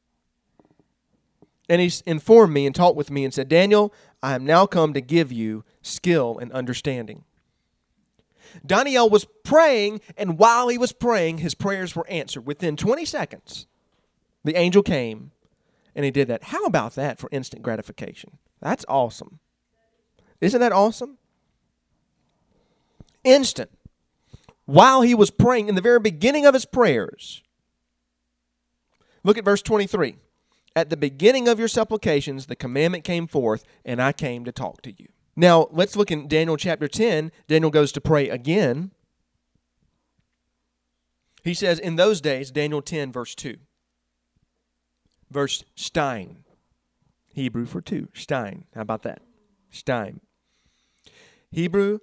And he informed me and talked with me and said, Daniel, I am now come to give you skill and understanding. Daniel was praying, and while he was praying, his prayers were answered. Within 20 seconds, the angel came, and he did that. How about that for instant gratification? That's awesome. Isn't that awesome? Instant. While he was praying, in the very beginning of his prayers, look at verse 23. At the beginning of your supplications, the commandment came forth, and I came to talk to you. Now, let's look in Daniel chapter 10. Daniel goes to pray again. He says, in those days, Daniel 10, verse 2. Verse Stein. Hebrew for two. Stein. How about that? Stein. Hebrew.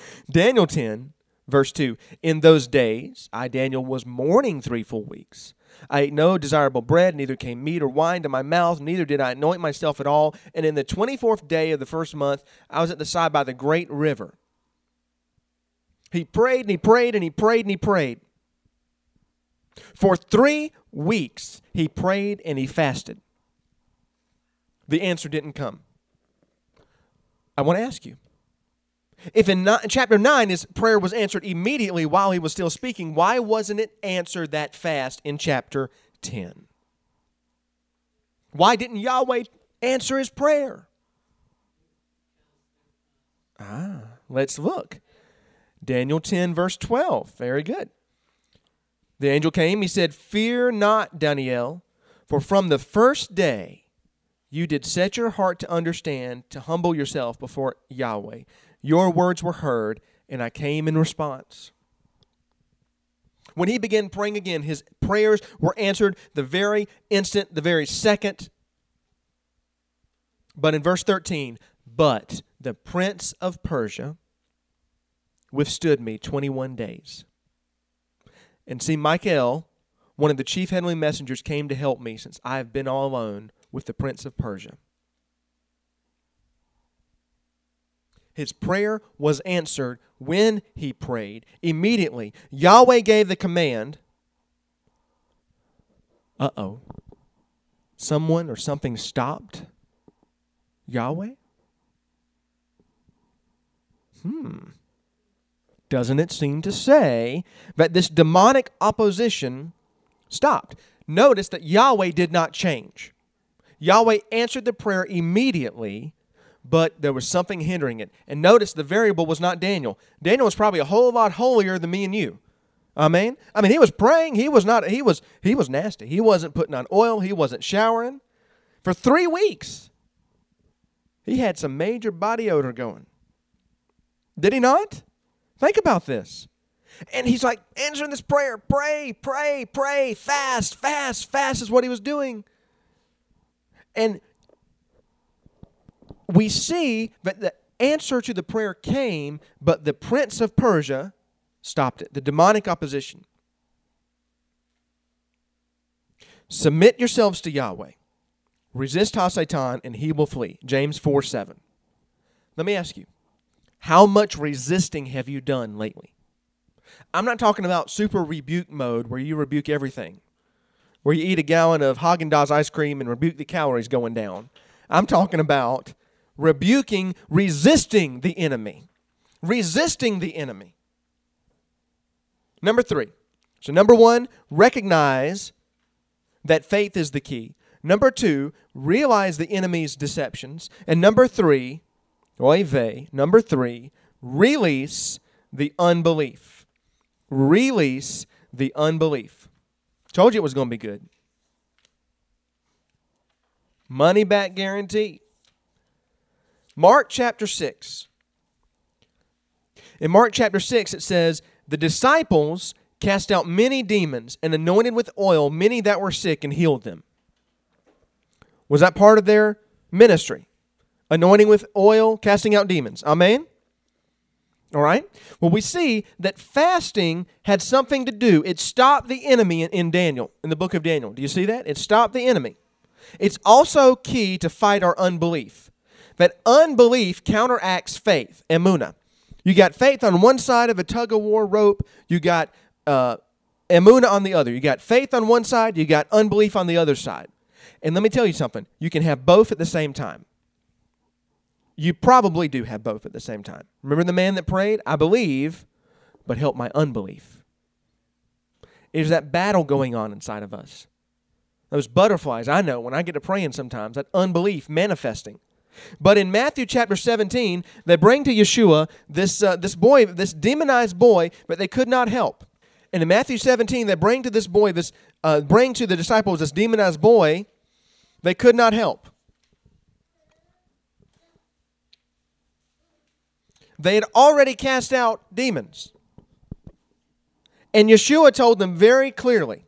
Daniel 10, verse 2. In those days, I, Daniel, was mourning 3 full weeks. I ate no desirable bread, neither came meat or wine to my mouth, neither did I anoint myself at all. And in the 24th day of the first month, I was at the side by the great river. He prayed and he prayed and he prayed and he prayed. For 3 weeks, he prayed and he fasted. The answer didn't come. I want to ask you, if in chapter 9 his prayer was answered immediately while he was still speaking, why wasn't it answered that fast in chapter 10? Why didn't Yahweh answer his prayer? Let's look. Daniel 10, verse 12. Very good. The angel came, he said, "Fear not, Daniel, for from the first day you did set your heart to understand, to humble yourself before Yahweh. Your words were heard, and I came in response." When he began praying again, his prayers were answered the very instant, the very second. But in verse 13, "But the prince of Persia withstood me 21 days. And see, Michael, one of the chief heavenly messengers, came to help me, since I have been all alone with the prince of Persia." His prayer was answered when he prayed. Immediately, Yahweh gave the command. Someone or something stopped Yahweh? Doesn't it seem to say that this demonic opposition stopped? Notice that Yahweh did not change. Yahweh answered the prayer immediately, but there was something hindering it. And notice the variable was not Daniel. Daniel was probably a whole lot holier than me and you. Amen? I mean, he was praying. He was nasty. He wasn't putting on oil. He wasn't showering. For 3 weeks, he had some major body odor going. Did he not? Think about this. And he's like answering this prayer. Pray, pray, pray, fast, fast, fast is what he was doing. And we see that the answer to the prayer came, but the prince of Persia stopped it. The demonic opposition. Submit yourselves to Yahweh. Resist Satan, and he will flee. James 4:7. Let me ask you, how much resisting have you done lately? I'm not talking about super rebuke mode where you rebuke everything, where you eat a gallon of Haagen-Dazs ice cream and rebuke the calories going down. I'm talking about resisting the enemy. Resisting the enemy. Number 3. So number 1, recognize that faith is the key. Number 2, realize the enemy's deceptions. And number 3, release the unbelief. Release the unbelief. Told you it was going to be good. Money back guarantee. Mark chapter 6. In Mark chapter 6 it says, "The disciples cast out many demons and anointed with oil many that were sick and healed them." Was that part of their ministry? Anointing with oil, casting out demons. Amen? All right? Well, we see that fasting had something to do. It stopped the enemy in Daniel, in the book of Daniel. Do you see that? It stopped the enemy. It's also key to fight our unbelief. That unbelief counteracts faith, emunah. You got faith on one side of a tug-of-war rope. You got emunah on the other. You got faith on one side. You got unbelief on the other side. And let me tell you something. You can have both at the same time. You probably do have both at the same time. Remember the man that prayed? "I believe, but help my unbelief." There's that battle going on inside of us. Those butterflies, I know, when I get to praying sometimes, that unbelief manifesting. But in Matthew chapter 17, they bring to Yeshua this boy, this demonized boy, but they could not help. And in Matthew 17, they bring to this boy, bring to the disciples this demonized boy, they could not help. They had already cast out demons. And Yeshua told them very clearly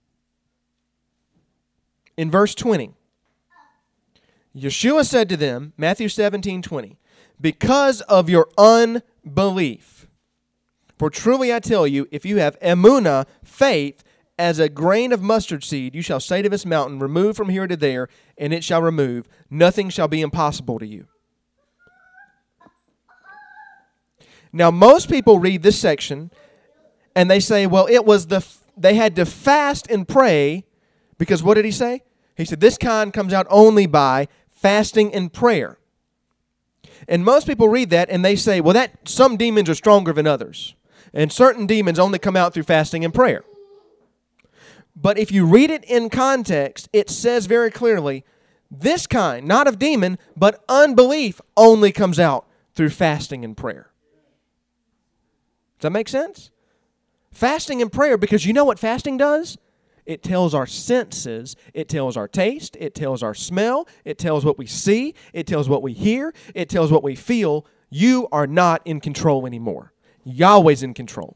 in verse 20, Yeshua said to them, Matthew 17:20, "Because of your unbelief. For truly I tell you, if you have emunah, faith, as a grain of mustard seed, you shall say to this mountain, remove from here to there, and it shall remove. Nothing shall be impossible to you. Now, most people read this section, and they say, well, they had to fast and pray, because what did he say? He said, this kind comes out only by fasting and prayer. And most people read that, and they say, well, that some demons are stronger than others, and certain demons only come out through fasting and prayer. But if you read it in context, it says very clearly, this kind, not of demon, but unbelief, only comes out through fasting and prayer. Does that make sense? Fasting and prayer, because you know what fasting does? It tells our senses, it tells our taste, it tells our smell, it tells what we see, it tells what we hear, it tells what we feel. You are not in control anymore. Yahweh's in control.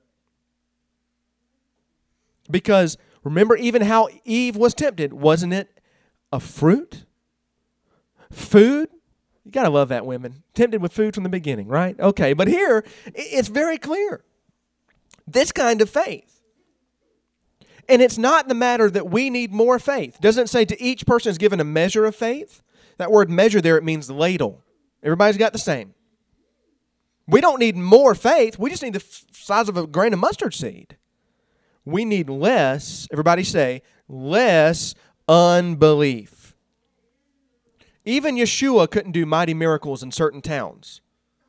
Because remember even how Eve was tempted. Wasn't it a fruit? Food? You got to love that, women. Tempted with food from the beginning, right? Okay, but here, it's very clear. This kind of faith. And it's not the matter that we need more faith. It doesn't say to each person is given a measure of faith. That word measure there, it means ladle. Everybody's got the same. We don't need more faith. We just need the size of a grain of mustard seed. We need less, everybody say, less unbelief. Even Yeshua couldn't do mighty miracles in certain towns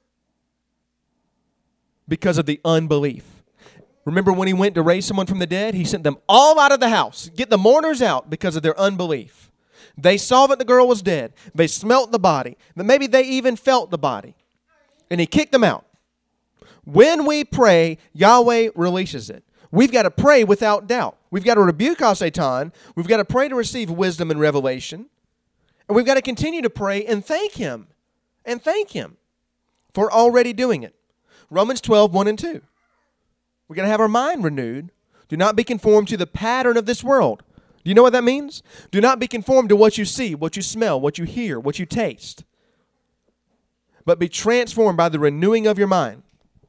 because of the unbelief. Remember when he went to raise someone from the dead? He sent them all out of the house. Get the mourners out because of their unbelief. They saw that the girl was dead. They smelt the body. But maybe they even felt the body. And he kicked them out. When we pray, Yahweh releases it. We've got to pray without doubt. We've got to rebuke Satan. We've got to pray to receive wisdom and revelation. And we've got to continue to pray and thank Him. And thank Him for already doing it. Romans 12, 1 and 2. We've got to have our mind renewed. Do not be conformed to the pattern of this world. Do you know what that means? Do not be conformed to what you see, what you smell, what you hear, what you taste. But be transformed by the renewing of your mind.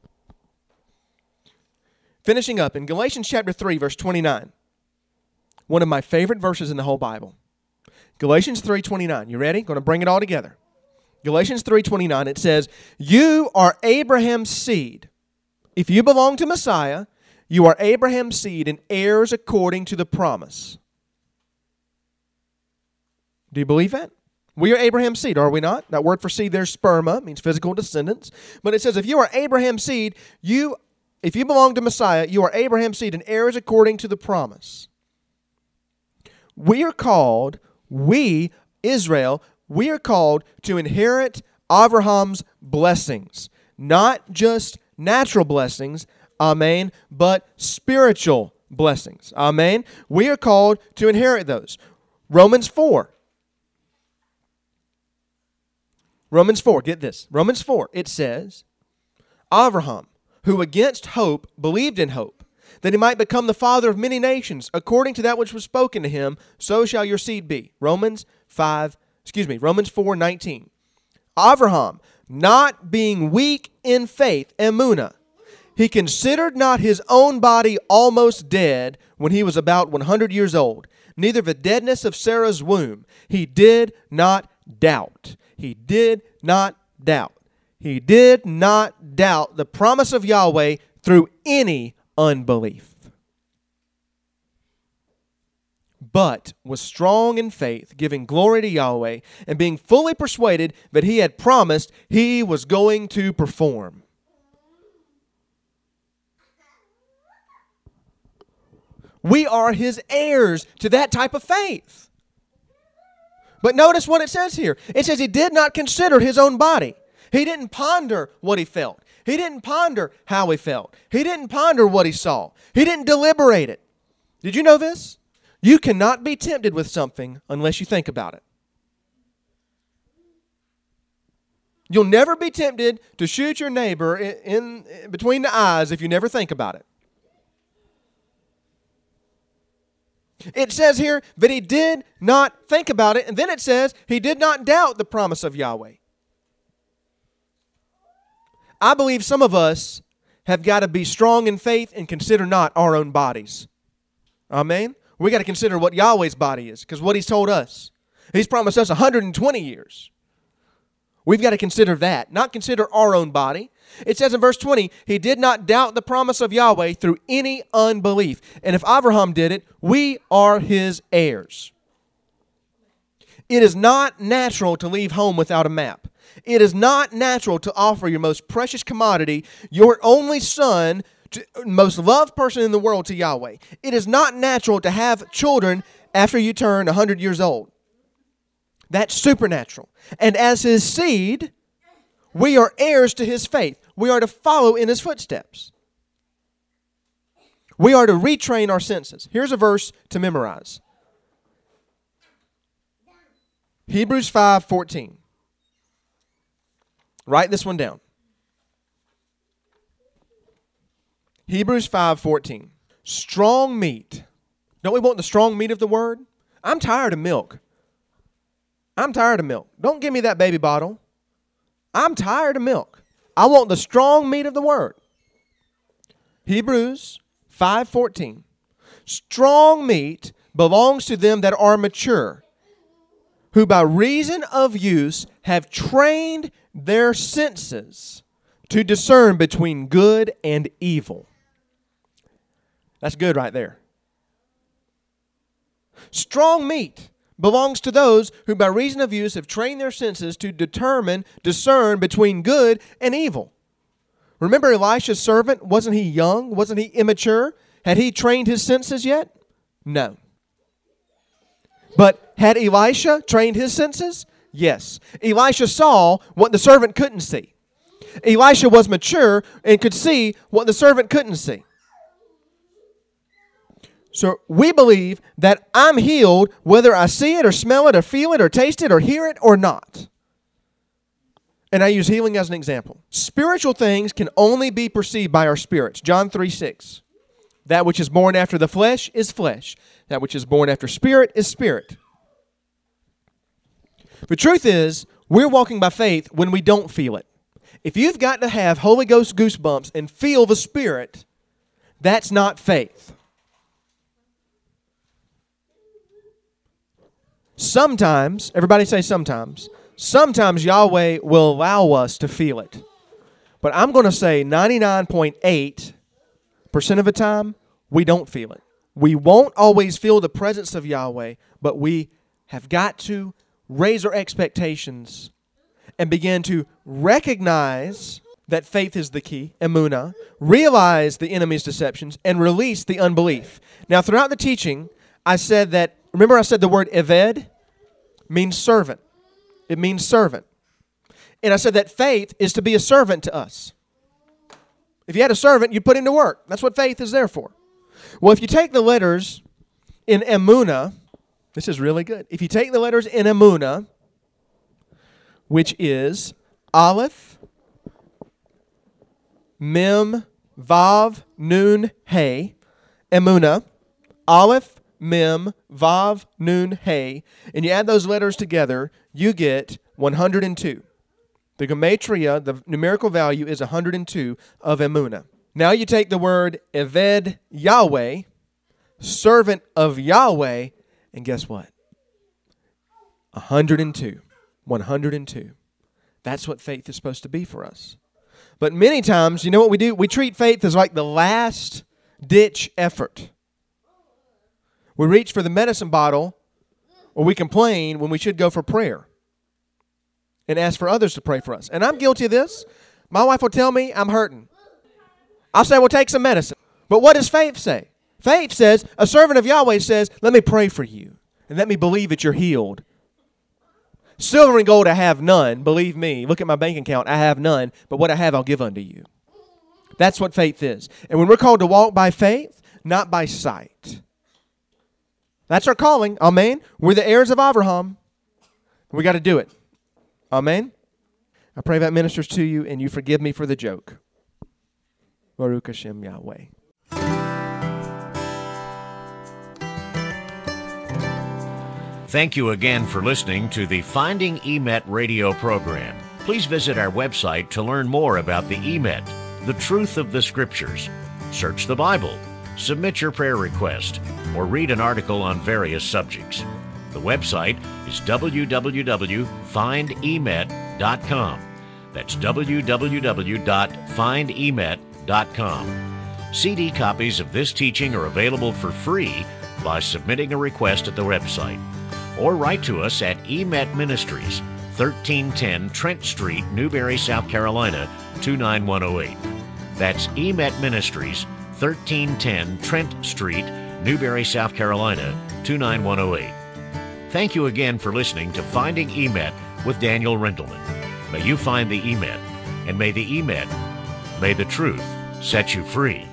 Finishing up in Galatians chapter 3, verse 29. One of my favorite verses in the whole Bible. Galatians 3:29. You ready? Going to bring it all together. Galatians 3:29, it says, you are Abraham's seed. If you belong to Messiah, you are Abraham's seed and heirs according to the promise. Do you believe that? We are Abraham's seed, are we not? That word for seed there, sperma, means physical descendants. But it says if you are Abraham's seed, if you belong to Messiah, you are Abraham's seed and heirs according to the promise. We are called, Israel, we are called to inherit Abraham's blessings. Not just natural blessings, amen, but spiritual blessings, amen. We are called to inherit those. Romans 4, get this. Romans 4, it says, Abraham, who against hope believed in hope, that he might become the father of many nations, according to that which was spoken to him, so shall your seed be. Romans 4:19. Abraham, not being weak in faith, emunah, he considered not his own body almost dead when he was about 100 years old, neither the deadness of Sarah's womb. He did not doubt. He did not doubt. He did not doubt the promise of Yahweh through any unbelief, but was strong in faith, giving glory to Yahweh, and being fully persuaded that He had promised, He was going to perform. We are His heirs to that type of faith. But notice what it says here. It says he did not consider his own body. He didn't ponder what he felt. He didn't ponder how he felt. He didn't ponder what he saw. He didn't deliberate it. Did you know this? You cannot be tempted with something unless you think about it. You'll never be tempted to shoot your neighbor in between the eyes if you never think about it. It says here that he did not think about it, and then it says he did not doubt the promise of Yahweh. I believe some of us have got to be strong in faith and consider not our own bodies. Amen? We got to consider what Yahweh's body is, because what He's told us. He's promised us 120 years. We've got to consider that, not consider our own body. It says in verse 20, he did not doubt the promise of Yahweh through any unbelief. And if Abraham did it, we are his heirs. It is not natural to leave home without a map. It is not natural to offer your most precious commodity, your only son, most loved person in the world, to Yahweh. It is not natural to have children after you turn 100 years old. That's supernatural. And as his seed, we are heirs to his faith. We are to follow in his footsteps. We are to retrain our senses. Here's a verse to memorize. Hebrews 5:14. Write this one down. Hebrews 5:14. Strong meat. Don't we want the strong meat of the word? I'm tired of milk. I'm tired of milk. Don't give me that baby bottle. I'm tired of milk. I want the strong meat of the word. Hebrews 5:14. Strong meat belongs to them that are mature, who by reason of use have trained their senses to discern between good and evil. That's good right there. Strong meat belongs to those who by reason of use have trained their senses to discern between good and evil. Remember Elisha's servant? Wasn't he young? Wasn't he immature? Had he trained his senses yet? No. But had Elisha trained his senses? Yes. Elisha saw what the servant couldn't see. Elisha was mature and could see what the servant couldn't see. So we believe that I'm healed whether I see it or smell it or feel it or taste it or hear it or not. And I use healing as an example. Spiritual things can only be perceived by our spirits. John 3:6. That which is born after the flesh is flesh. That which is born after spirit is spirit. The truth is, we're walking by faith when we don't feel it. If you've got to have Holy Ghost goosebumps and feel the Spirit, that's not faith. Sometimes, everybody say sometimes Yahweh will allow us to feel it. But I'm going to say 99.8% of the time, we don't feel it. We won't always feel the presence of Yahweh, but we have got to raise our expectations and begin to recognize that faith is the key, emunah, realize the enemy's deceptions, and release the unbelief. Now, throughout the teaching, I said that, remember I said the word eved means servant. It means servant. And I said that faith is to be a servant to us. If you had a servant, you put him to work. That's what faith is there for. Well, if you take the letters in emunah, this is really good. If you take the letters in emunah, which is Aleph, Mem, Vav, Nun, Hey, emunah, Aleph, Mem, Vav, Nun, Hey, and you add those letters together, you get 102. The gematria, the numerical value, is 102 of emunah. Now you take the word Eved Yahweh, servant of Yahweh, and guess what? 102. 102. That's what faith is supposed to be for us. But many times, you know what we do? We treat faith as like the last ditch effort. We reach for the medicine bottle, or we complain when we should go for prayer and ask for others to pray for us. And I'm guilty of this. My wife will tell me I'm hurting. I'll say, well, take some medicine. But what does faith say? Faith says, a servant of Yahweh says, let me pray for you and let me believe that you're healed. Silver and gold I have none, believe me. Look at my bank account, I have none, but what I have I'll give unto you. That's what faith is. And when we're called to walk by faith, not by sight. That's our calling, amen. We're the heirs of Abraham. We got to do it, amen. I pray that ministers to you and you forgive me for the joke. Baruch Hashem Yahweh. Thank you again for listening to the Finding Emet radio program. Please visit our website to learn more about the Emet, the truth of the Scriptures. Search the Bible. submit your prayer request, or read an article on various subjects. The website is www.findemet.com. That's www.findemet.com. CD copies of this teaching are available for free by submitting a request at the website. Or write to us at EMET Ministries, 1310 Trent Street, Newberry, South Carolina, 29108. That's EMET Ministries, 1310 Trent Street, Newberry, South Carolina, 29108. Thank you again for listening to Finding EMET with Daniel Rendelman. May you find the EMET, and may the EMET, may the truth set you free.